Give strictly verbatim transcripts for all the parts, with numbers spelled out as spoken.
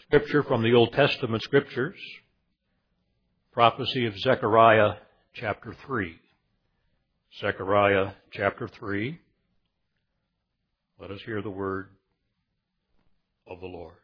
Scripture from the Old Testament Scriptures, prophecy of Zechariah chapter three. Zechariah chapter three. Let us hear the word of the Lord.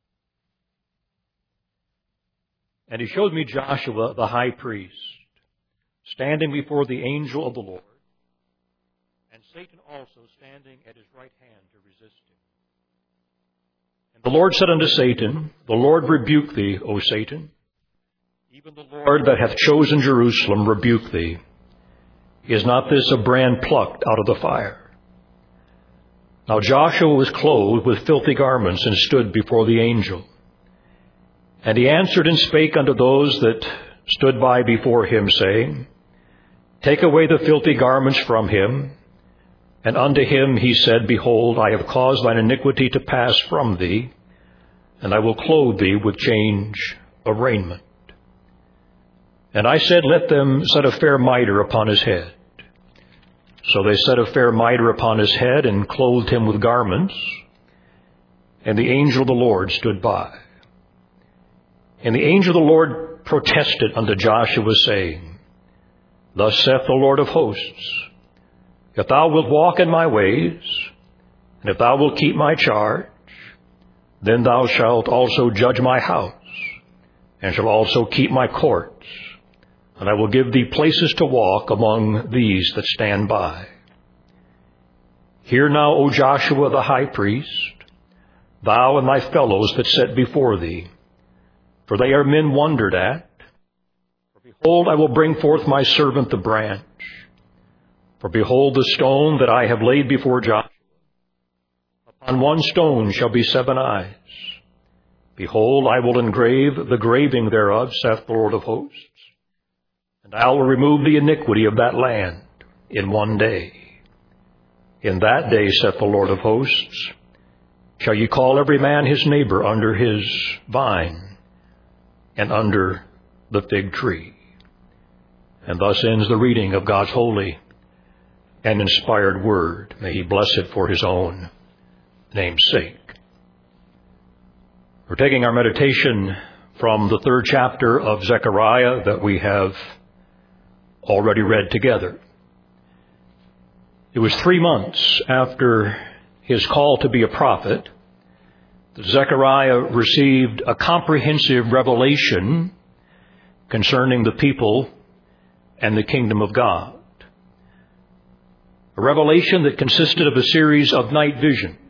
And he showed me Joshua the high priest, standing before the angel of the Lord, and Satan also standing at his right hand to resist him. And the Lord said unto Satan, The Lord rebuke thee, O Satan. Even the Lord that hath chosen Jerusalem rebuke thee. Is not this a brand plucked out of the fire? Now Joshua was clothed with filthy garments, and stood before the angel. And he answered and spake unto those that stood by before him, saying, Take away the filthy garments from him. And unto him he said, Behold, I have caused thine iniquity to pass from thee, and I will clothe thee with change of raiment. And I said, Let them set a fair mitre upon his head. So they set a fair mitre upon his head, and clothed him with garments. And the angel of the Lord stood by. And the angel of the Lord protested unto Joshua, saying, Thus saith the Lord of hosts, If thou wilt walk in my ways, and if thou wilt keep my charge, then thou shalt also judge my house, and shalt also keep my courts, and I will give thee places to walk among these that stand by. Hear now, O Joshua the high priest, thou and thy fellows that sit before thee, for they are men wondered at. For behold, I will bring forth my servant the branch. For behold, the stone that I have laid before Joshua, upon one stone shall be seven eyes. Behold, I will engrave the graving thereof, saith the Lord of hosts. And I will remove the iniquity of that land in one day. In that day, saith the Lord of hosts, shall ye call every man his neighbor under his vine and under the fig tree. And thus ends the reading of God's holy and inspired word. May he bless it for his own name's sake. We're taking our meditation from the third chapter of Zechariah that we have already read together. It was three months after his call to be a prophet that Zechariah received a comprehensive revelation concerning the people and the kingdom of God. A revelation that consisted of a series of night visions.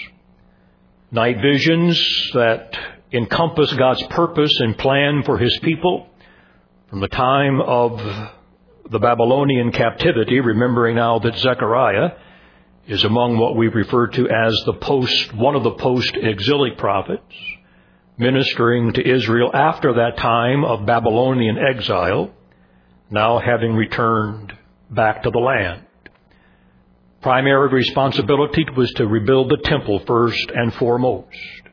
Night visions that encompass God's purpose and plan for his people from the time of the Babylonian captivity, remembering now that Zechariah is among what we refer to as the post, one of the post-exilic prophets, ministering to Israel after that time of Babylonian exile, now having returned back to the land. Primary responsibility was to rebuild the temple first and foremost.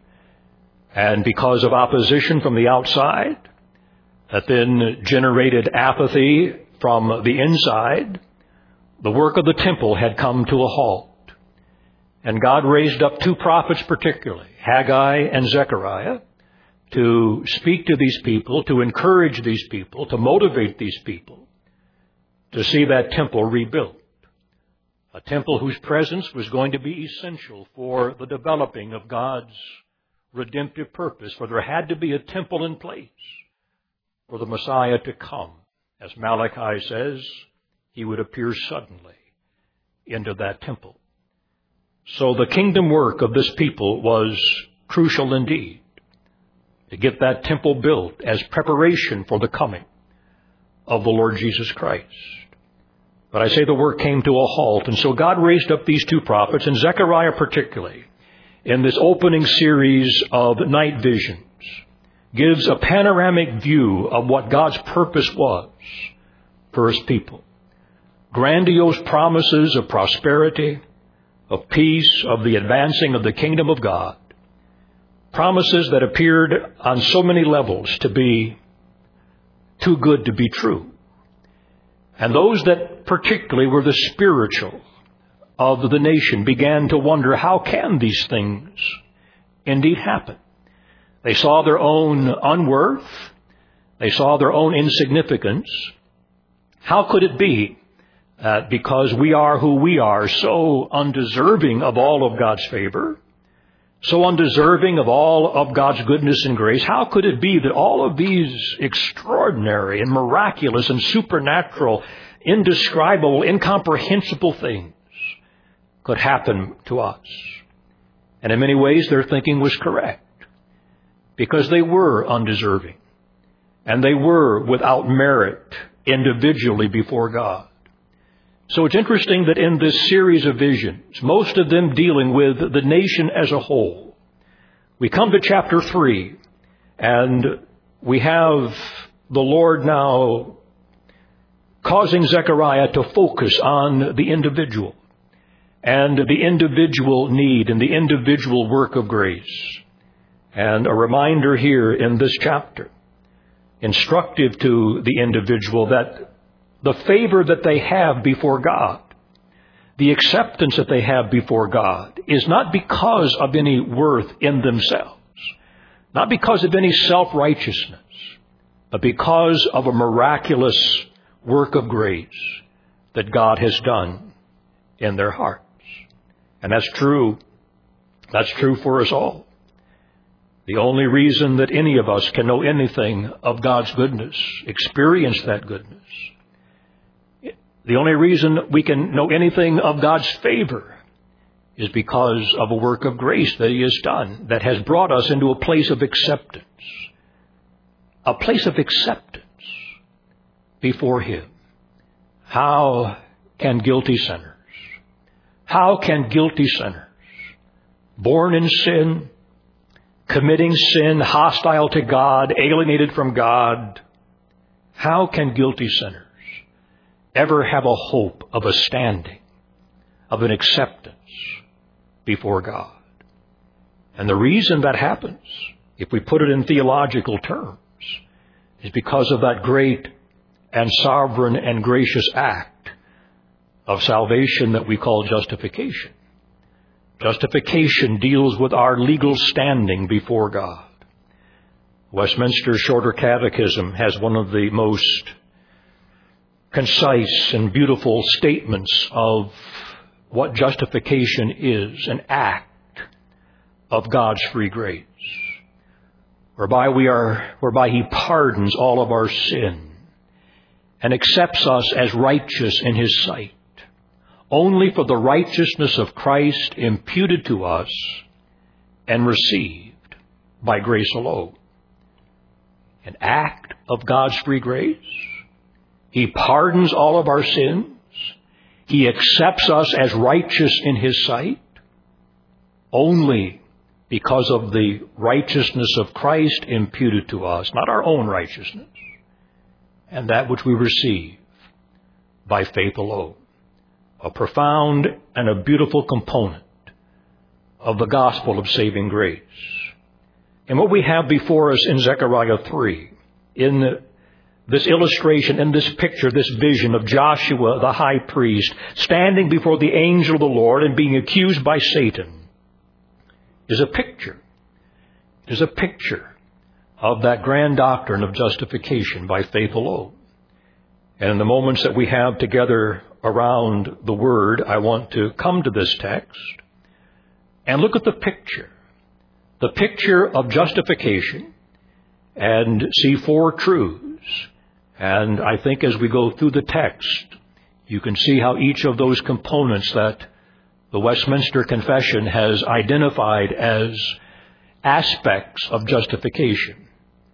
And because of opposition from the outside, that then generated apathy from the inside, the work of the temple had come to a halt. And God raised up two prophets particularly, Haggai and Zechariah, to speak to these people, to encourage these people, to motivate these people to see that temple rebuilt. A temple whose presence was going to be essential for the developing of God's redemptive purpose, for there had to be a temple in place for the Messiah to come. As Malachi says, he would appear suddenly into that temple. So the kingdom work of this people was crucial indeed, to get that temple built as preparation for the coming of the Lord Jesus Christ. But I say the work came to a halt, and so God raised up these two prophets, and Zechariah particularly, in this opening series of night visions, gives a panoramic view of what God's purpose was for his people. Grandiose promises of prosperity, of peace, of the advancing of the kingdom of God. Promises that appeared on so many levels to be too good to be true. And those that particularly were the spiritual of the nation began to wonder, how can these things indeed happen? They saw their own unworth. They saw their own insignificance. How could it be that because we are who we are, so undeserving of all of God's favor, so undeserving of all of God's goodness and grace, how could it be that all of these extraordinary and miraculous and supernatural, indescribable, incomprehensible things could happen to us? And in many ways, their thinking was correct, because they were undeserving and they were without merit individually before God. So it's interesting that in this series of visions, most of them dealing with the nation as a whole, we come to chapter three, and we have the Lord now causing Zechariah to focus on the individual and the individual need and the individual work of grace. And a reminder here in this chapter, instructive to the individual, that the favor that they have before God, the acceptance that they have before God, is not because of any worth in themselves, not because of any self-righteousness, but because of a miraculous work of grace that God has done in their hearts. And that's true. That's true for us all. The only reason that any of us can know anything of God's goodness, experience that goodness, the only reason we can know anything of God's favor is because of a work of grace that He has done, that has brought us into a place of acceptance. A place of acceptance before Him. How can guilty sinners, how can guilty sinners, born in sin, committing sin, hostile to God, alienated from God, how can guilty sinners ever have a hope of a standing, of an acceptance before God? And the reason that happens, if we put it in theological terms, is because of that great and sovereign and gracious act of salvation that we call justification. Justification deals with our legal standing before God. Westminster Shorter Catechism has one of the most concise and beautiful statements of what justification is, an act of God's free grace, whereby we are, whereby He pardons all of our sin and accepts us as righteous in His sight, only for the righteousness of Christ imputed to us and received by grace alone. An act of God's free grace. He pardons all of our sins. He accepts us as righteous in His sight, only because of the righteousness of Christ imputed to us, not our own righteousness, and that which we receive by faith alone. A profound and a beautiful component of the gospel of saving grace. And what we have before us in Zechariah three, in this illustration, in this picture, this vision of Joshua the high priest standing before the angel of the Lord and being accused by Satan, is a picture. It is a picture of that grand doctrine of justification by faith alone. And in the moments that we have together around the Word, I want to come to this text and look at the picture. The picture of justification, and see four truths. And I think as we go through the text, you can see how each of those components that the Westminster Confession has identified as aspects of justification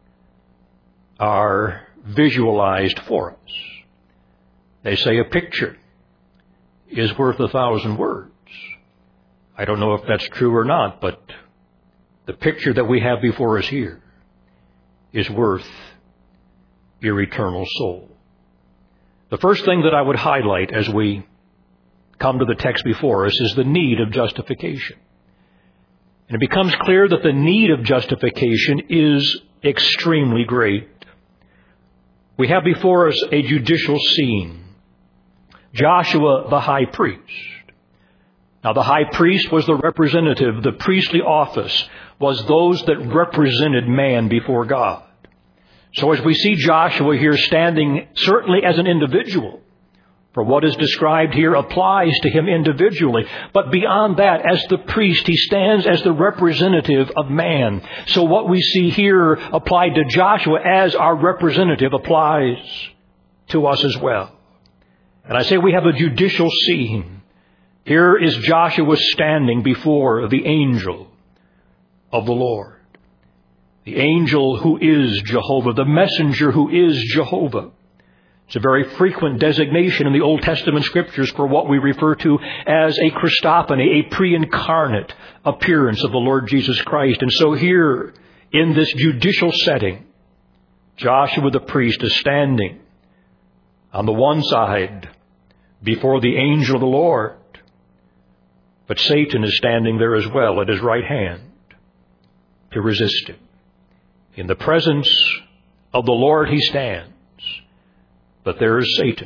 are visualized for us. They say a picture is worth a thousand words. I don't know if that's true or not, but the picture that we have before us here is worth your eternal soul. The first thing that I would highlight as we come to the text before us is the need of justification. And it becomes clear that the need of justification is extremely great. We have before us a judicial scene. Joshua the high priest. Now the high priest was the representative, the priestly office, was those that represented man before God. So as we see Joshua here standing certainly as an individual, for what is described here applies to him individually. But beyond that, as the priest, he stands as the representative of man. So what we see here applied to Joshua as our representative applies to us as well. And I say we have a judicial scene. Here is Joshua standing before the angel of the Lord. The angel who is Jehovah, the messenger who is Jehovah. It's a very frequent designation in the Old Testament Scriptures for what we refer to as a Christophany, a pre-incarnate appearance of the Lord Jesus Christ. And so here, in this judicial setting, Joshua the priest is standing on the one side before the angel of the Lord, but Satan is standing there as well at his right hand to resist him. In the presence of the Lord he stands, but there is Satan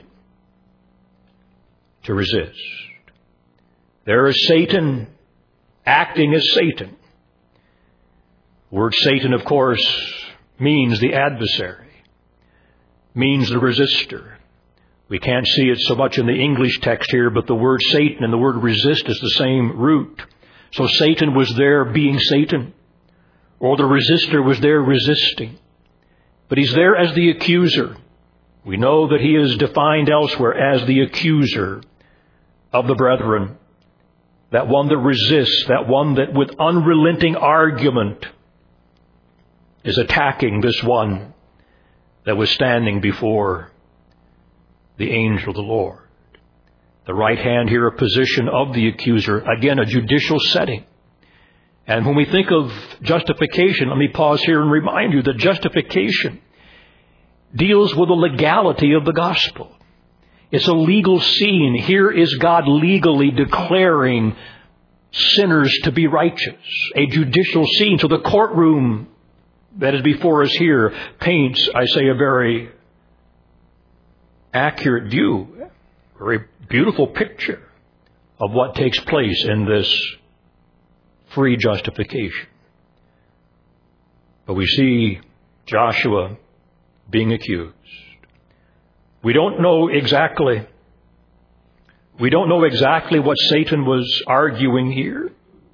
to resist. There is Satan acting as Satan. The word Satan, of course, means the adversary, means the resistor. We can't see it so much in the English text here, but the word Satan and the word resist is the same root. So Satan was there being Satan, or the resistor was there resisting. But he's there as the accuser. We know that he is defined elsewhere as the accuser of the brethren. That one that resists, that one that with unrelenting argument is attacking this one that was standing before the angel of the Lord. The right hand here, a position of the accuser. Again, a judicial setting. And when we think of justification, let me pause here and remind you that justification deals with the legality of the gospel. It's a legal scene. Here is God legally declaring sinners to be righteous. A judicial scene. So the courtroom that is before us here paints, I say, a very accurate view, a very beautiful picture of what takes place in this free justification. But we see Joshua being accused. We don't know exactly, we don't know exactly what Satan was arguing here,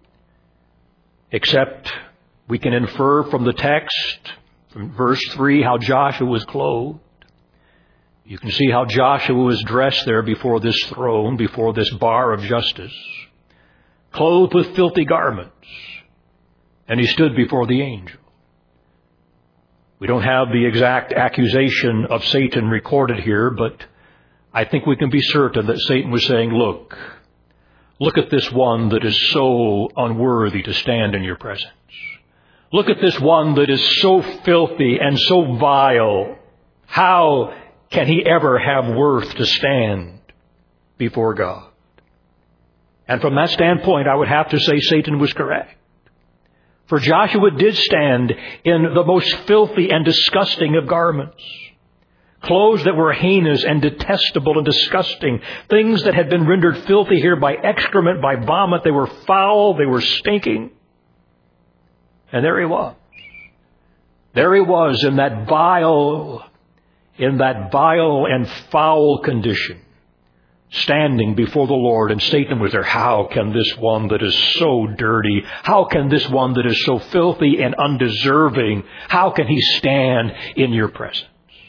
except we can infer from the text, from verse three, how Joshua was clothed. You can see how Joshua was dressed there before this throne, before this bar of justice, clothed with filthy garments, and he stood before the angel. We don't have the exact accusation of Satan recorded here, but I think we can be certain that Satan was saying, look, look at this one that is so unworthy to stand in your presence. Look at this one that is so filthy and so vile. How can he ever have worth to stand before God? And from that standpoint, I would have to say Satan was correct. For Joshua did stand in the most filthy and disgusting of garments. Clothes that were heinous and detestable and disgusting. Things that had been rendered filthy here by excrement, by vomit. They were foul, they were stinking. And there he was. There he was in that vile, in that vile and foul condition, standing before the Lord, and Satan was there. How can this one that is so dirty, how can this one that is so filthy and undeserving, how can he stand in your presence?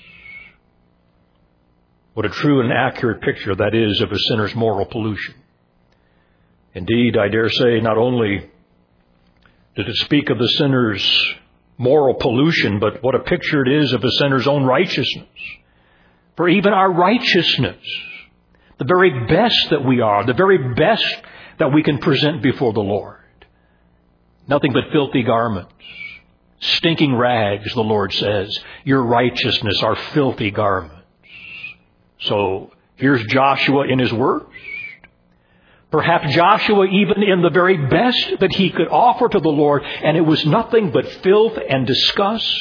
What a true and accurate picture that is of a sinner's moral pollution. Indeed, I dare say, not only does it speak of the sinner's moral pollution, but what a picture it is of a sinner's own righteousness. For even our righteousness, the very best that we are, the very best that we can present before the Lord, nothing but filthy garments, stinking rags, the Lord says. Your righteousness are filthy garments. So here's Joshua in his worst. Perhaps Joshua even in the very best that he could offer to the Lord, and it was nothing but filth and disgust.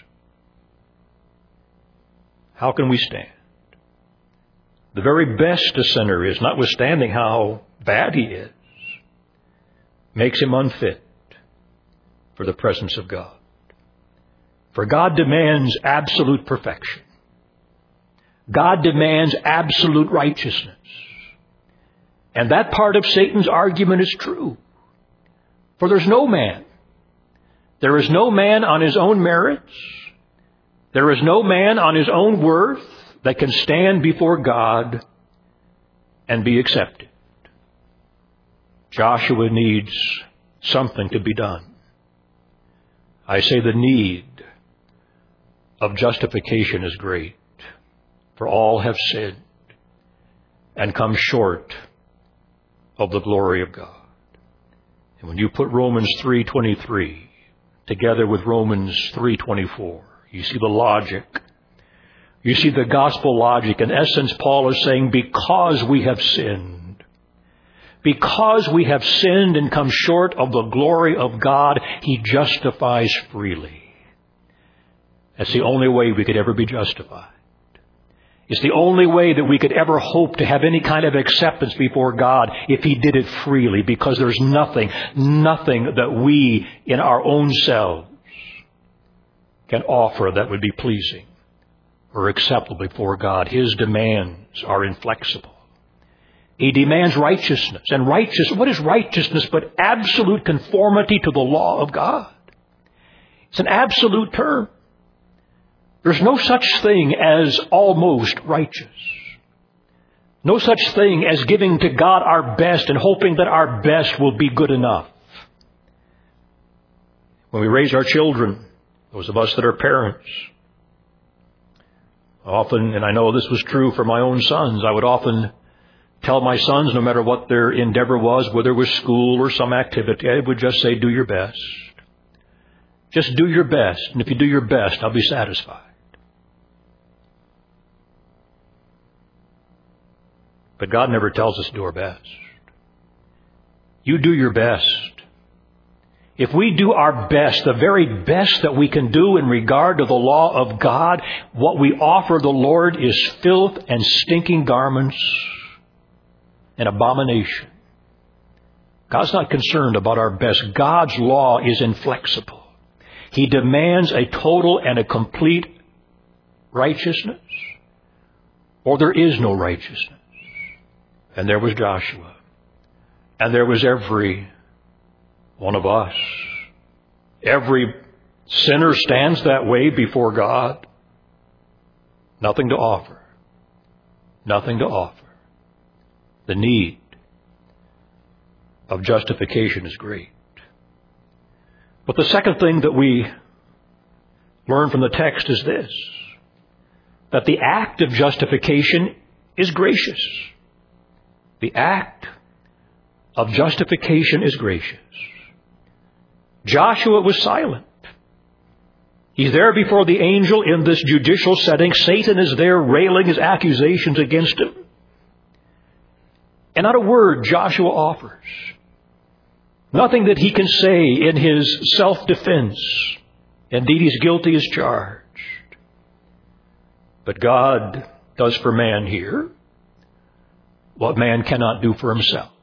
How can we stand? The very best a sinner is, notwithstanding how bad he is, makes him unfit for the presence of God. For God demands absolute perfection. God demands absolute righteousness. And that part of Satan's argument is true. For there's no man. There is no man on his own merits. There is no man on his own worth that can stand before God and be accepted. Joshua needs something to be done. I say the need of justification is great, for all have sinned and come short of the glory of God. And when you put Romans three twenty-three together with Romans three twenty-four, you see the logic. You see the gospel logic. In essence, Paul is saying, because we have sinned, because we have sinned and come short of the glory of God, He justifies freely. That's the only way we could ever be justified. It's the only way that we could ever hope to have any kind of acceptance before God if He did it freely, because there's nothing, nothing that we in our own selves can offer that would be pleasing or acceptable before God. His demands are inflexible. He demands righteousness. And righteous, what is righteousness but absolute conformity to the law of God? It's an absolute term. There's no such thing as almost righteous. No such thing as giving to God our best and hoping that our best will be good enough. When we raise our children, those of us that are parents, often, and I know this was true for my own sons, I would often tell my sons, no matter what their endeavor was, whether it was school or some activity, I would just say, do your best. Just do your best. And if you do your best, I'll be satisfied. But God never tells us to do our best. You do your best. If we do our best, the very best that we can do in regard to the law of God, what we offer the Lord is filth and stinking garments and abomination. God's not concerned about our best. God's law is inflexible. He demands a total and a complete righteousness, or there is no righteousness. And there was Joshua. And there was every one of us. Every sinner stands that way before God. Nothing to offer. Nothing to offer. The need of justification is great. But the second thing that we learn from the text is this, that the act of justification is gracious. The act of justification is gracious. Joshua was silent. He's there before the angel in this judicial setting. Satan is there railing his accusations against him. And not a word Joshua offers. Nothing that he can say in his self-defense. Indeed, he's guilty as charged. But God does for man here what man cannot do for himself.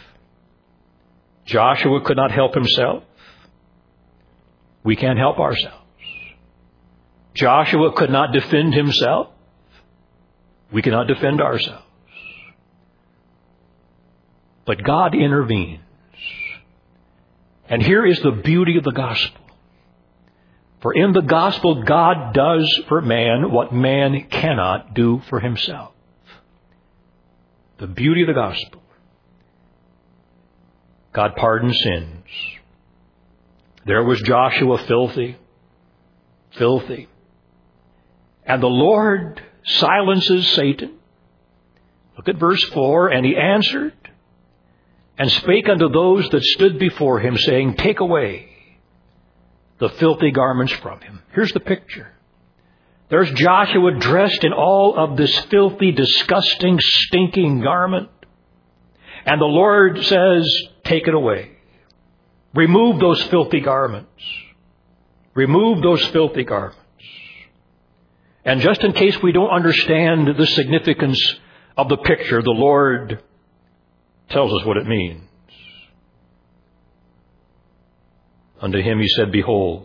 Joshua could not help himself. We can't help ourselves. Joshua could not defend himself. We cannot defend ourselves. But God intervenes. And here is the beauty of the gospel. For in the gospel, God does for man what man cannot do for himself. The beauty of the gospel. God pardons sins. There was Joshua filthy, filthy. And the Lord silences Satan. Look at verse four. And he answered and spake unto those that stood before him, saying, take away the filthy garments from him. Here's the picture. There's Joshua dressed in all of this filthy, disgusting, stinking garment. And the Lord says, take it away. Remove those filthy garments. Remove those filthy garments. And just in case we don't understand the significance of the picture, the Lord tells us what it means. Unto him he said, Behold,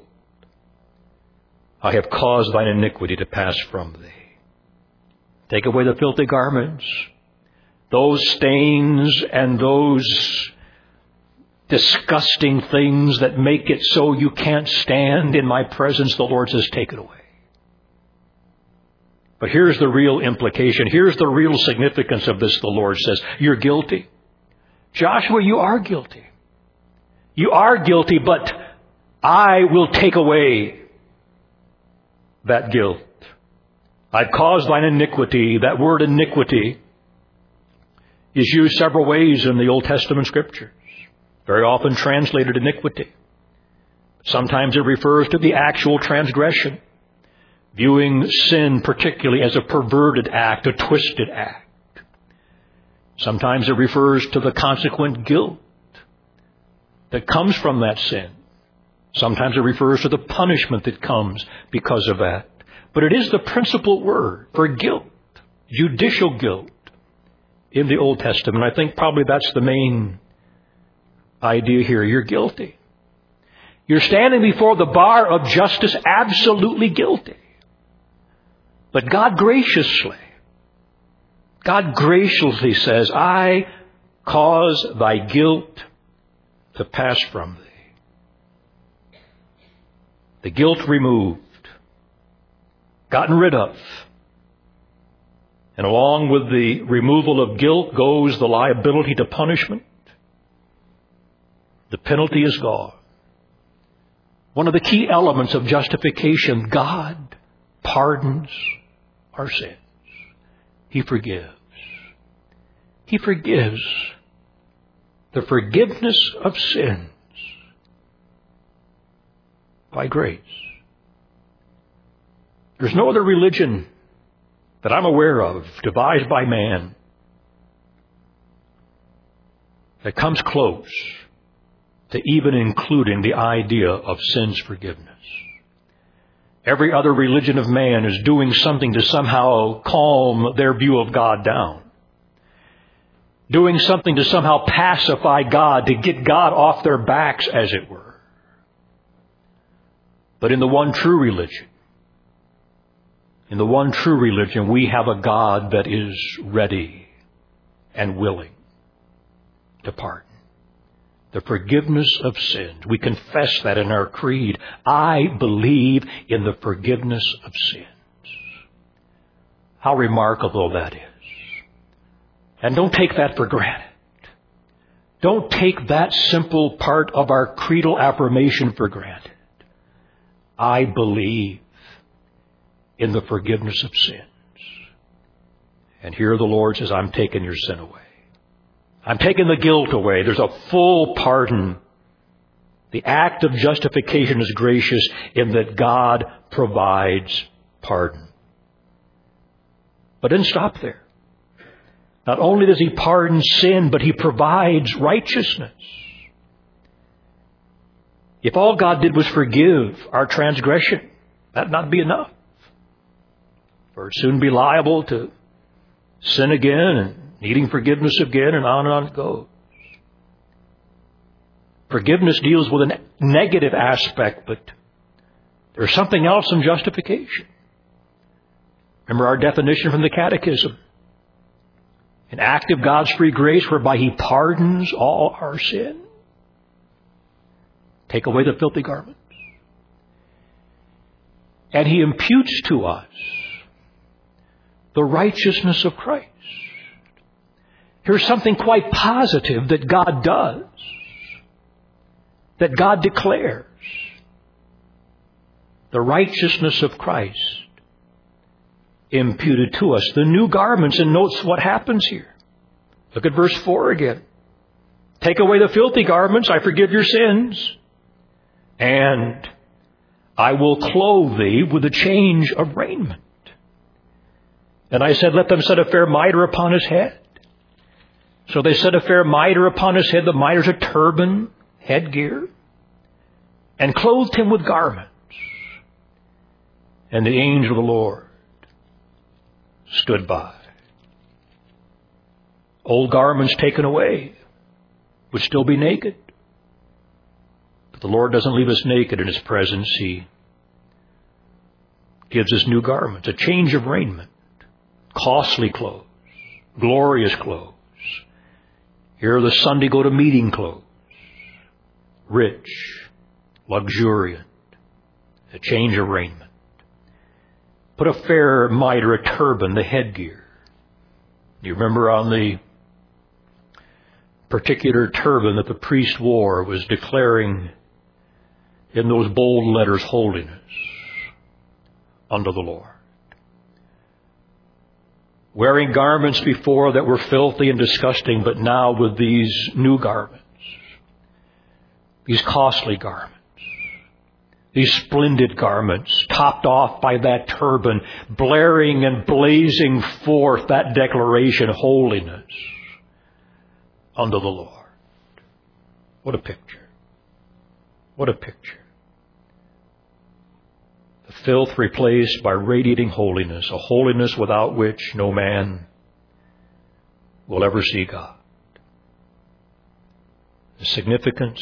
I have caused thine iniquity to pass from thee. Take away the filthy garments, those stains and those disgusting things that make it so you can't stand in my presence. The Lord says, take it away. But here's the real implication. Here's the real significance of this, the Lord says. You're guilty. Joshua, you are guilty. You are guilty, but I will take away that guilt. I've caused thine iniquity. That word iniquity is used several ways in the Old Testament Scriptures. Very often translated iniquity. Sometimes it refers to the actual transgression, viewing sin particularly as a perverted act, a twisted act. Sometimes it refers to the consequent guilt that comes from that sin. Sometimes it refers to the punishment that comes because of that. But it is the principal word for guilt, judicial guilt, in the Old Testament. I think probably that's the main idea here. You're guilty. You're standing before the bar of justice absolutely guilty. But God graciously, God graciously says, I cause thy guilt to pass from thee. The guilt removed, gotten rid of. And along with the removal of guilt goes the liability to punishment. The penalty is gone. One of the key elements of justification, God pardons our sins. He forgives. He forgives. The forgiveness of sins by grace. There's no other religion that I'm aware of, devised by man, that comes close to even including the idea of sin's forgiveness. Every other religion of man is doing something to somehow calm their view of God down. Doing something to somehow pacify God, to get God off their backs, as it were. But in the one true religion, in the one true religion, we have a God that is ready and willing to pardon. The forgiveness of sins. We confess that in our creed. I believe in the forgiveness of sins. How remarkable that is. And don't take that for granted. Don't take that simple part of our creedal affirmation for granted. I believe in the forgiveness of sins. And here the Lord says, I'm taking your sin away. I'm taking the guilt away. There's a full pardon. The act of justification is gracious in that God provides pardon. But it didn't stop there. Not only does He pardon sin, but He provides righteousness. If all God did was forgive our transgression, that'd not be enough. For it'd soon be liable to sin again and needing forgiveness again, and on and on it goes. Forgiveness deals with a negative aspect, but there's something else in justification. Remember our definition from the Catechism. An act of God's free grace whereby He pardons all our sin. Take away the filthy garments. And He imputes to us the righteousness of Christ. Here's something quite positive that God does, that God declares. The righteousness of Christ imputed to us. The new garments, and notice what happens here. Look at verse four again. Take away the filthy garments, I forgive your sins, and I will clothe thee with a change of raiment. And I said, let them set a fair mitre upon his head. So they set a fair mitre upon his head. The mitre's a turban, headgear, and clothed him with garments. And the angel of the Lord stood by. Old garments taken away would still be naked. But the Lord doesn't leave us naked in His presence. He gives us new garments, a change of raiment, costly clothes, glorious clothes. Here are the Sunday go-to-meeting clothes, rich, luxuriant, a change of raiment. Put a fair mitre, a turban, the headgear. You remember on the particular turban that the priest wore was declaring in those bold letters holiness unto the Lord. Wearing garments before that were filthy and disgusting, but now with these new garments, these costly garments, these splendid garments, topped off by that turban, blaring and blazing forth that declaration, holiness unto the Lord. What a picture. What a picture. The filth replaced by radiating holiness, a holiness without which no man will ever see God. The significance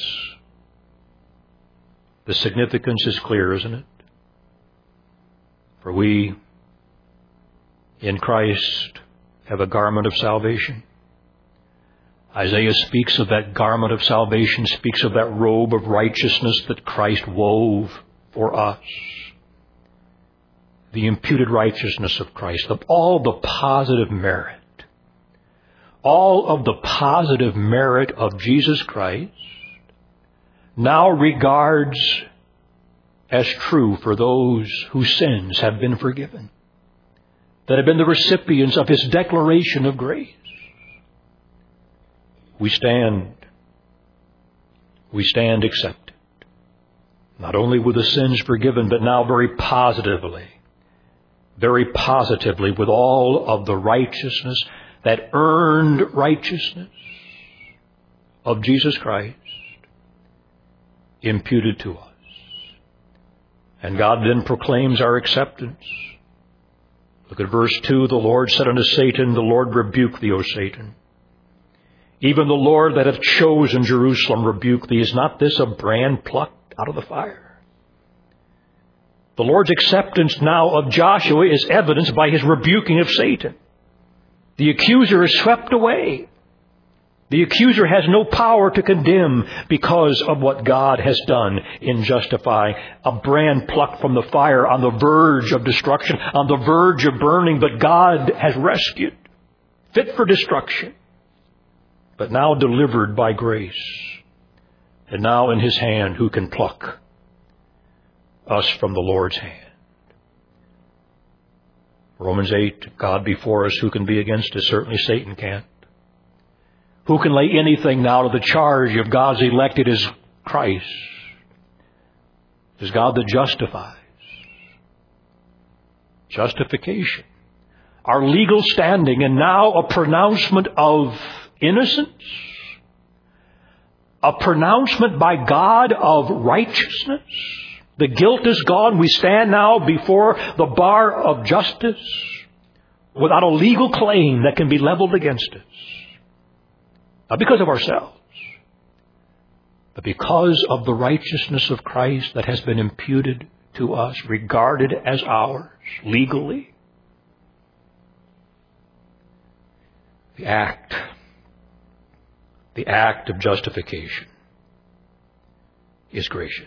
The significance is clear, isn't it? For we, in Christ, have a garment of salvation. Isaiah speaks of that garment of salvation, speaks of that robe of righteousness that Christ wove for us. The imputed righteousness of Christ, of all the positive merit, all of the positive merit of Jesus Christ, now regards as true for those whose sins have been forgiven, that have been the recipients of His declaration of grace. We stand, we stand accepted, not only with the sins forgiven, but now very positively, very positively with all of the righteousness, that earned righteousness of Jesus Christ, imputed to us. And God then proclaims our acceptance. Look at verse two. The Lord said unto Satan, the Lord rebuke thee, O Satan. Even the Lord that hath chosen Jerusalem rebuke thee. Is not this a brand plucked out of the fire? The Lord's acceptance now of Joshua is evidenced by His rebuking of Satan. The accuser is swept away. The accuser has no power to condemn because of what God has done in justifying. A brand plucked from the fire on the verge of destruction, on the verge of burning, but God has rescued, fit for destruction, but now delivered by grace. And now in His hand, who can pluck us from the Lord's hand? Romans eight, God before us, who can be against us? Certainly Satan can't. Who can lay anything now to the charge of God's elected as Christ? It is God that justifies. Justification. Our legal standing, and now a pronouncement of innocence. A pronouncement by God of righteousness. The guilt is gone. We stand now before the bar of justice without a legal claim that can be leveled against us. Not because of ourselves, but because of the righteousness of Christ that has been imputed to us, regarded as ours, legally. The act, the act of justification is gracious.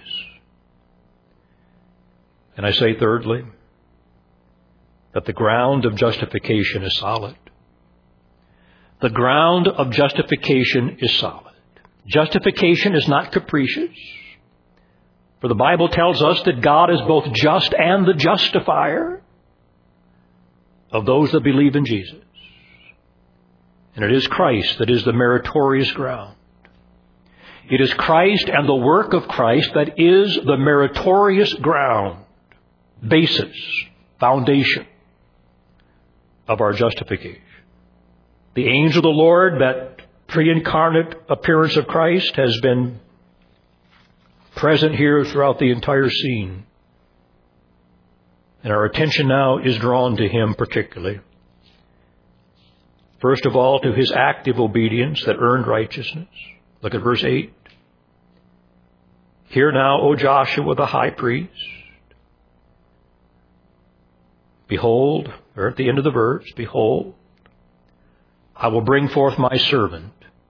And I say thirdly, that the ground of justification is solid. The ground of justification is solid. Justification is not capricious. For the Bible tells us that God is both just and the justifier of those that believe in Jesus. And it is Christ that is the meritorious ground. It is Christ and the work of Christ that is the meritorious ground, basis, foundation of our justification. The angel of the Lord, that pre-incarnate appearance of Christ, has been present here throughout the entire scene. And our attention now is drawn to Him particularly. First of all, to His active obedience that earned righteousness. Look at verse eight. Hear now, O Joshua the high priest. Behold, or at the end of the verse, behold, I will bring forth my servant,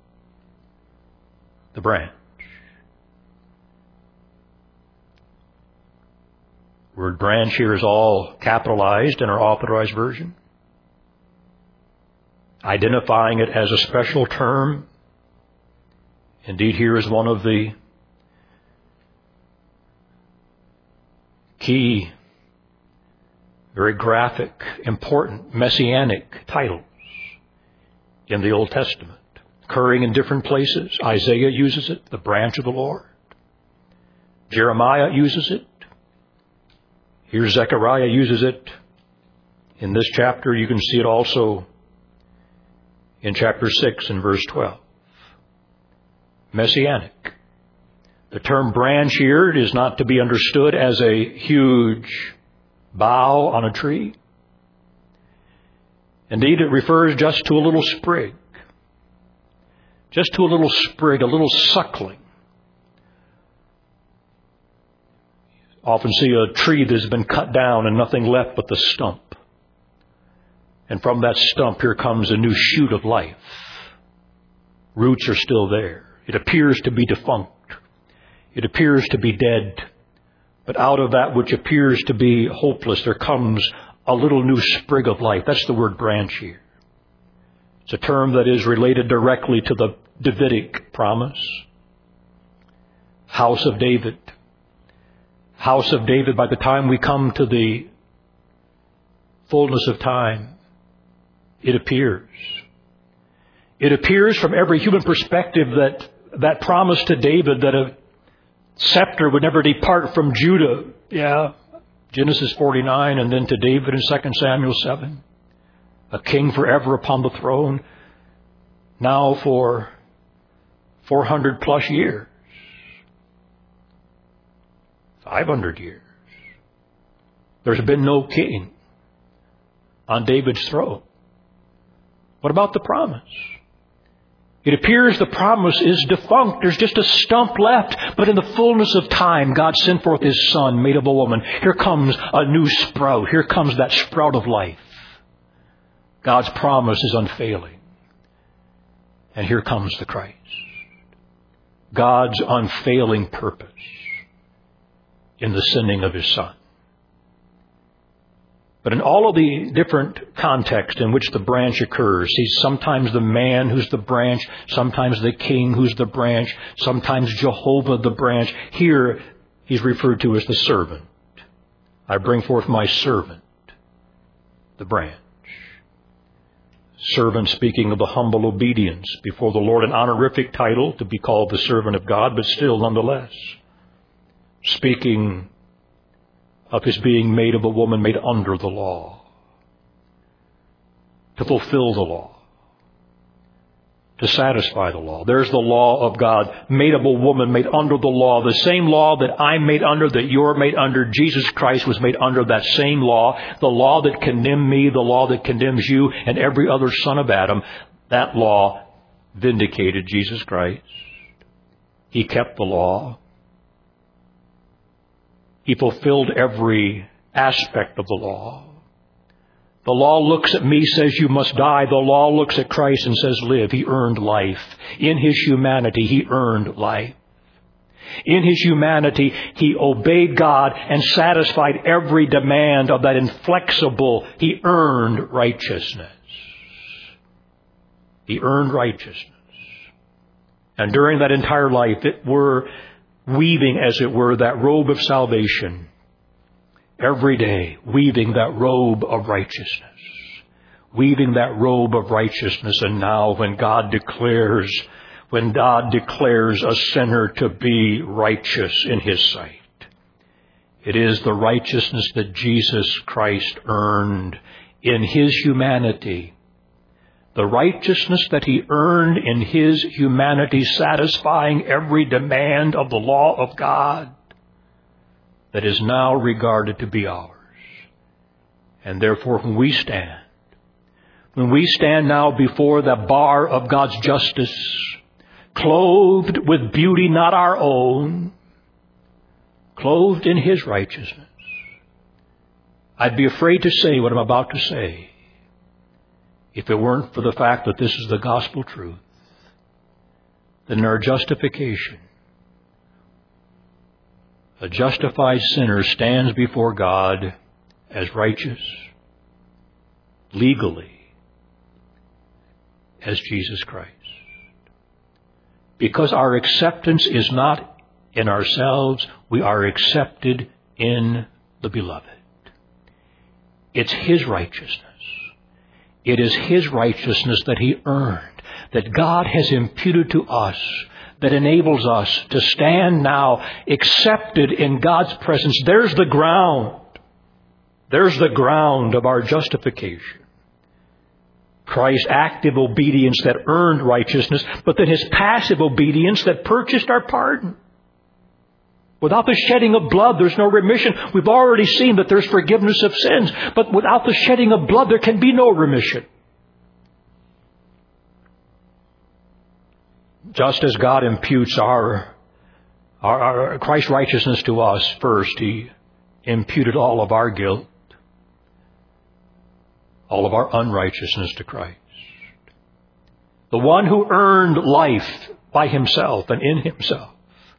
the branch. Word branch here is all capitalized in our Authorized Version, identifying it as a special term. Indeed, here is one of the key, very graphic, important, messianic titles in the Old Testament, occurring in different places. Isaiah uses it, the branch of the Lord. Jeremiah uses it. Here Zechariah uses it. In this chapter, you can see it also in chapter six and verse twelve. Messianic. The term branch here is not to be understood as a huge bough on a tree. Indeed, it refers just to a little sprig. Just to a little sprig, a little suckling. Often see a tree that has been cut down and nothing left but the stump. And from that stump, here comes a new shoot of life. Roots are still there. It appears to be defunct. It appears to be dead. But out of that which appears to be hopeless, there comes a little new sprig of life. That's the word branch here. It's a term that is related directly to the Davidic promise. House of David. House of David, by the time we come to the fullness of time, it appears. It appears from every human perspective that that promise to David that a scepter would never depart from Judah. Yeah. Genesis forty-nine, and then to David in Second Samuel seven. A king forever upon the throne. Now for four hundred plus years. five hundred years. There's been no king on David's throne. What about the promise? It appears the promise is defunct. There's just a stump left. But in the fullness of time, God sent forth His Son, made of a woman. Here comes a new sprout. Here comes that sprout of life. God's promise is unfailing. And here comes the Christ. God's unfailing purpose in the sending of His Son. But in all of the different contexts in which the branch occurs, He's sometimes the man who's the branch, sometimes the king who's the branch, sometimes Jehovah the branch. Here, He's referred to as the servant. I bring forth my servant, the branch. Servant speaking of the humble obedience before the Lord, an honorific title to be called the servant of God, but still nonetheless speaking of His being made of a woman made under the law, to fulfill the law, to satisfy the law. There's the law of God, made of a woman made under the law. The same law that I'm made under, that you're made under, Jesus Christ was made under that same law. The law that condemned me, the law that condemns you and every other son of Adam. That law vindicated Jesus Christ. He kept the law. He fulfilled every aspect of the law. The law looks at me, says you must die. The law looks at Christ and says live. He earned life. In His humanity, He earned life. In His humanity, He obeyed God and satisfied every demand of that inflexible. He earned righteousness. He earned righteousness. And during that entire life, it were weaving, as it were, that robe of salvation. Every day, weaving that robe of righteousness. Weaving that robe of righteousness. And now when God declares, when God declares a sinner to be righteous in His sight, it is the righteousness that Jesus Christ earned in His humanity. The righteousness that He earned in His humanity, satisfying every demand of the law of God, that is now regarded to be ours. And therefore, when we stand, when we stand now before the bar of God's justice, clothed with beauty not our own, clothed in His righteousness. I'd be afraid to say what I'm about to say if it weren't for the fact that this is the gospel truth. That in our justification, a justified sinner stands before God as righteous, legally, as Jesus Christ. Because our acceptance is not in ourselves, we are accepted in the Beloved. It's His righteousness. It is His righteousness that He earned, that God has imputed to us, that enables us to stand now accepted in God's presence. There's the ground. There's the ground of our justification. Christ's active obedience that earned righteousness, but then His passive obedience that purchased our pardon. Without the shedding of blood, there's no remission. We've already seen that there's forgiveness of sins, but without the shedding of blood, there can be no remission. Just as God imputes our, our, our Christ's righteousness to us first, He imputed all of our guilt, all of our unrighteousness to Christ. The one who earned life by Himself and in Himself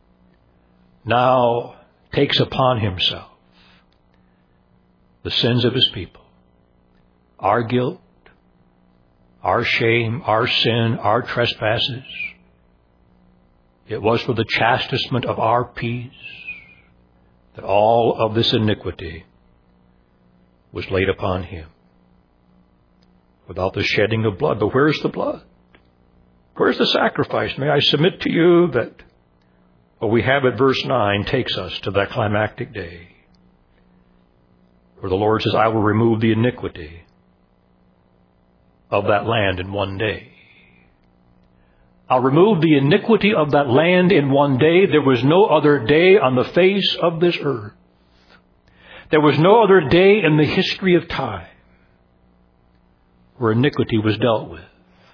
now takes upon Himself the sins of His people, our guilt, our shame, our sin, our trespasses. It was for the chastisement of our peace that all of this iniquity was laid upon Him. Without the shedding of blood. But where's the blood? Where's the sacrifice? May I submit to you that what we have at verse nine takes us to that climactic day, where the Lord says, I will remove the iniquity of that land in one day. I'll remove the iniquity of that land in one day. There was no other day on the face of this earth. There was no other day in the history of time where iniquity was dealt with,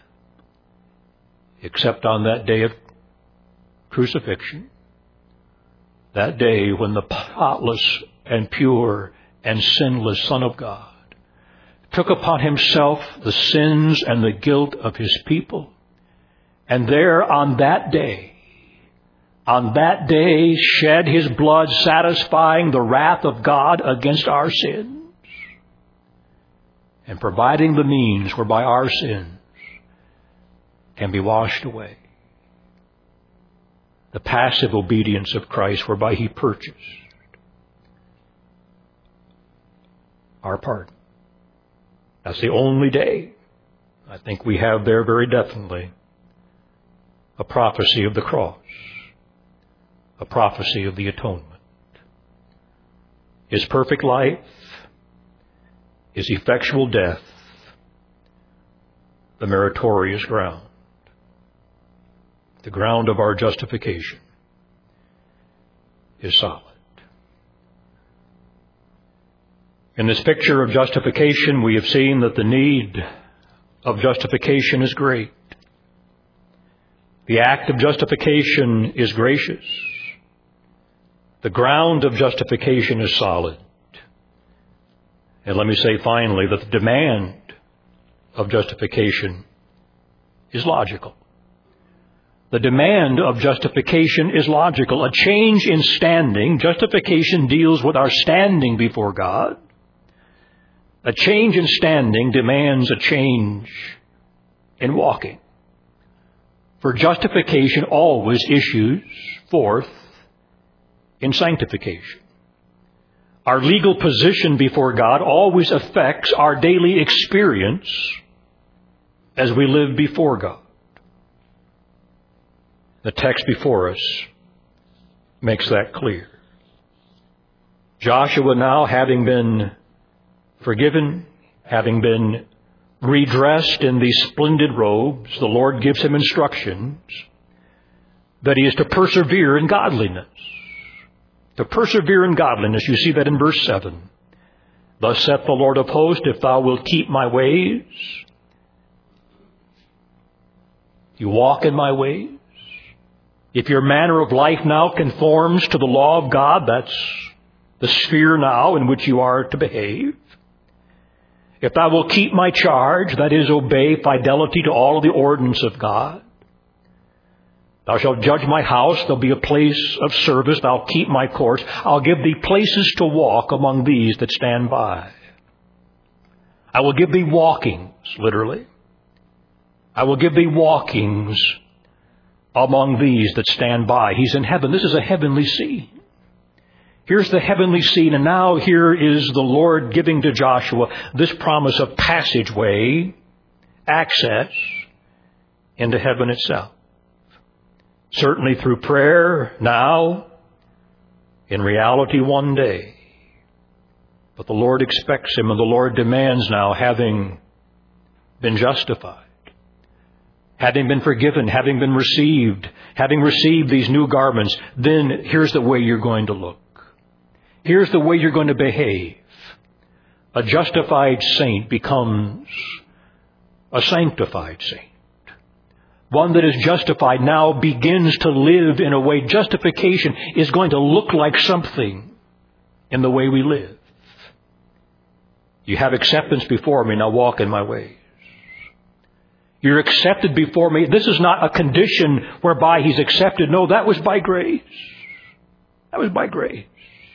except on that day of crucifixion, that day when the spotless and pure and sinless Son of God took upon Himself the sins and the guilt of His people. And there on that day, on that day shed His blood, satisfying the wrath of God against our sins and providing the means whereby our sins can be washed away. The passive obedience of Christ whereby He purchased our pardon. That's the only day I think we have there very definitely a prophecy of the cross, a prophecy of the atonement. His perfect life, His effectual death, the meritorious ground, the ground of our justification is solid. In this picture of justification, we have seen that the need of justification is great. The act of justification is gracious. The ground of justification is solid. And let me say finally that the demand of justification is logical. The demand of justification is logical. A change in standing. Justification deals with our standing before God. A change in standing demands a change in walking. For justification always issues forth in sanctification. Our legal position before God always affects our daily experience as we live before God. The text before us makes that clear. Joshua now, having been forgiven, having been redressed in these splendid robes, the Lord gives him instructions that he is to persevere in godliness. To persevere in godliness. You see that in verse seven. Thus saith the Lord of hosts, if thou wilt keep my ways, you walk in my ways, If your manner of life now conforms to the law of God, that's the sphere now in which you are to behave. If thou wilt keep my charge, that is, obey fidelity to all of the ordinance of God, thou shalt judge my house, there'll be a place of service, thou keep my courts, I'll give thee places to walk among these that stand by. I will give thee walkings, literally. I will give thee walkings among these that stand by. He's in heaven. This is a heavenly scene. Here's the heavenly scene, and now here is the Lord giving to Joshua this promise of passageway, access into heaven itself. Certainly through prayer now, in reality one day. But the Lord expects him, and the Lord demands now, having been justified, having been forgiven, having been received, having received these new garments, then here's the way you're going to look. Here's the way you're going to behave. A justified saint becomes a sanctified saint. One that is justified now begins to live in a way. Justification is going to look like something in the way we live. You have acceptance before me, now walk in my ways. You're accepted before me. This is not a condition whereby he's accepted. No, that was by grace. That was by grace.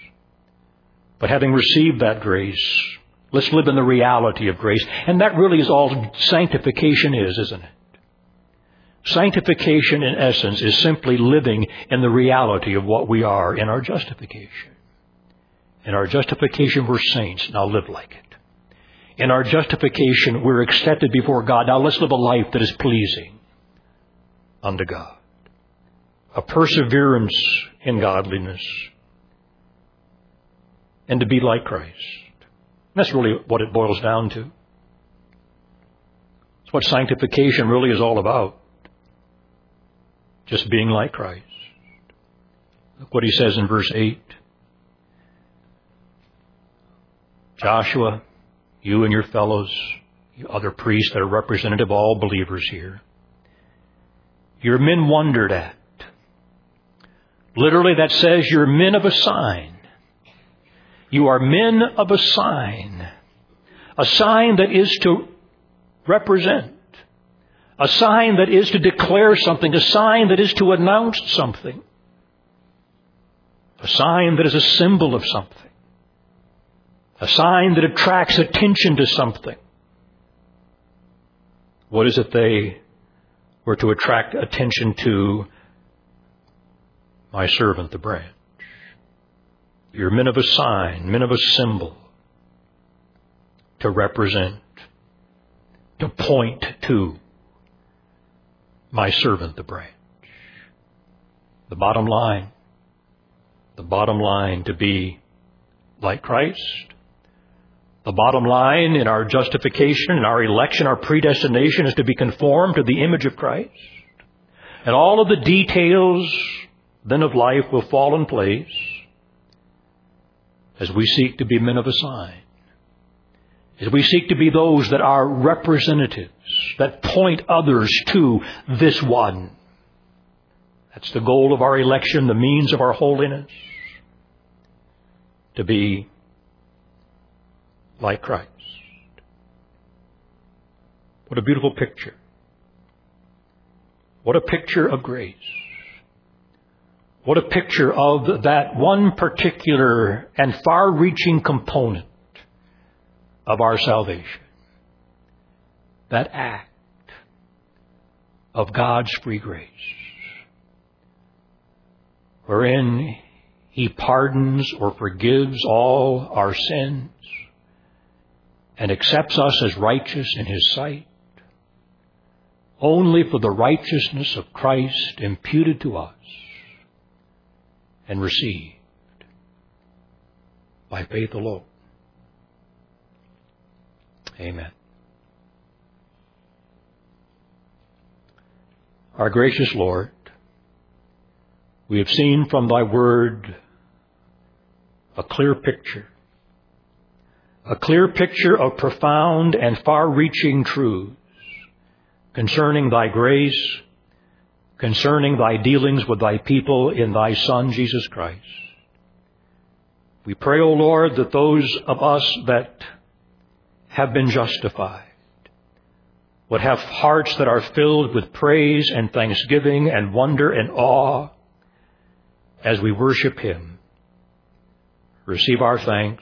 But having received that grace, let's live in the reality of grace. And that really is all sanctification is, isn't it? Sanctification, in essence, is simply living in the reality of what we are in our justification. In our justification, we're saints. Now live like it. In our justification, we're accepted before God. Now let's live a life that is pleasing unto God. A perseverance in godliness. And to be like Christ. That's really what it boils down to. It's what sanctification really is all about. Just being like Christ. Look what he says in verse eight. Joshua, you and your fellows, you other priests that are representative of all believers here, your men wondered at. Literally that says you're men of a sign. You are men of a sign. A sign that is to represent. A sign that is to declare something. A sign that is to announce something. A sign that is a symbol of something. A sign that attracts attention to something. What is it they were to attract attention to? My servant, the branch. You're men of a sign, men of a symbol. To represent. To point to. My servant, the branch. The bottom line. The bottom line to be like Christ. The bottom line in our justification, in our election, our predestination is to be conformed to the image of Christ. And all of the details then of life will fall in place as we seek to be men of a sign. As we seek to be those that are representatives, that point others to this one. That's the goal of our election, the means of our holiness. To be like Christ. What a beautiful picture. What a picture of grace. What a picture of that one particular and far-reaching component of our salvation. That act of God's free grace, wherein He pardons or forgives all our sins and accepts us as righteous in His sight, only for the righteousness of Christ imputed to us and received by faith alone. Amen. Our gracious Lord, we have seen from Thy Word a clear picture, a clear picture of profound and far-reaching truths concerning Thy grace, concerning thy dealings with thy people in thy Son, Jesus Christ. We pray, O Lord, that those of us that have been justified would have hearts that are filled with praise and thanksgiving and wonder and awe as we worship Him. Receive our thanks.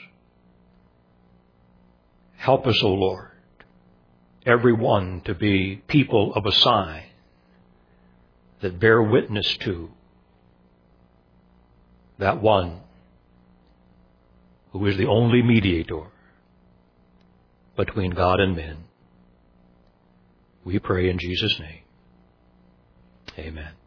Help us, O Lord, every one to be people of a sign that bear witness to that one who is the only mediator between God and men. We pray in Jesus' name. Amen.